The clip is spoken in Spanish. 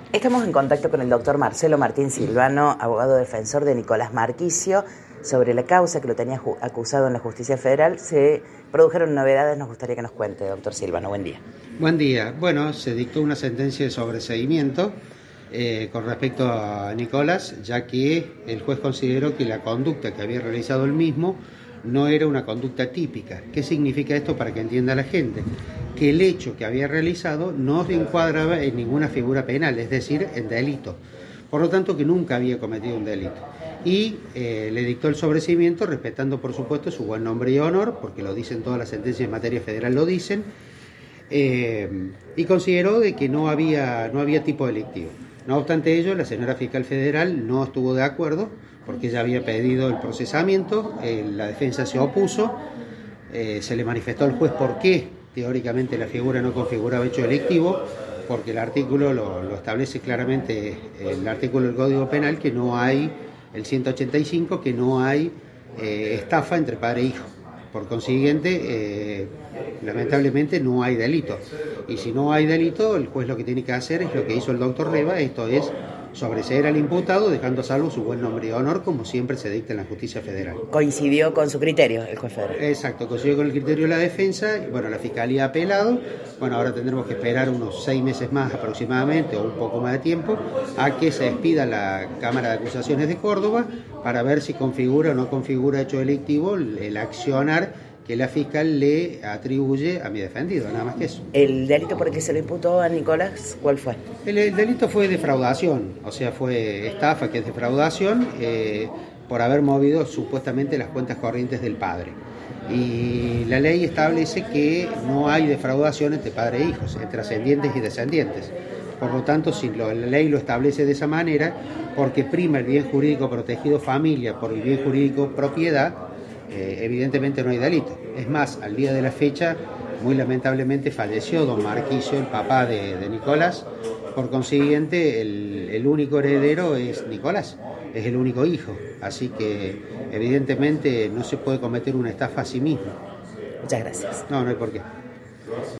Estamos en contacto con el doctor Marcelo Martín Silvano, abogado defensor de Nicolás Marquicio, sobre la causa que lo tenía acusado en la Justicia Federal. Se produjeron novedades, nos gustaría que nos cuente, doctor Silvano. Buen día. Buen día. Bueno, se dictó una sentencia de sobreseimiento con respecto a Nicolás, ya que el juez consideró que la conducta que había realizado él mismo no era una conducta típica. ¿Qué significa esto para que entienda la gente? Que el hecho que había realizado no se encuadraba en ninguna figura penal, es decir, en delito. Por lo tanto, que nunca había cometido un delito. Y le dictó el sobreseimiento, respetando, por supuesto, su buen nombre y honor, porque lo dicen todas las sentencias en materia federal, lo dicen, y consideró de que no había tipo delictivo. No obstante ello, la señora fiscal federal no estuvo de acuerdo, porque ella había pedido el procesamiento, la defensa se opuso, se le manifestó al juez por qué teóricamente la figura no configuraba hecho delictivo, porque el artículo lo establece claramente, el artículo del Código Penal, que no hay, el 185, que no hay estafa entre padre e hijo. Por consiguiente, lamentablemente no hay delito. Y si no hay delito, el juez lo que tiene que hacer es lo que hizo el doctor Leva, esto es sobreseer al imputado, dejando a salvo su buen nombre y honor, como siempre se dicta en la justicia federal. ¿Coincidió con su criterio el juez federal? Exacto, coincidió con el criterio de la defensa. Bueno, la fiscalía ha apelado. Bueno, ahora tendremos que esperar unos 6 meses más aproximadamente, o un poco más de tiempo, a que se expida la Cámara de Acusaciones de Córdoba para ver si configura o no configura hecho delictivo el accionar que la fiscal le atribuye a mi defendido, nada más que eso. ¿El delito por el que se le imputó a Nicolás, cuál fue? El delito fue defraudación, o sea, fue estafa, que es defraudación, por haber movido supuestamente las cuentas corrientes del padre. Y la ley establece que no hay defraudación entre padre e hijos, entre ascendientes y descendientes. Por lo tanto, si la ley lo establece de esa manera, porque prima el bien jurídico protegido familia por el bien jurídico propiedad, evidentemente no hay delito. Es más, al día de la fecha, muy lamentablemente falleció don Marquicio, el papá de Nicolás. Por consiguiente, el único heredero es Nicolás, es el único hijo. Así que evidentemente no se puede cometer una estafa a sí mismo. Muchas gracias. No hay por qué.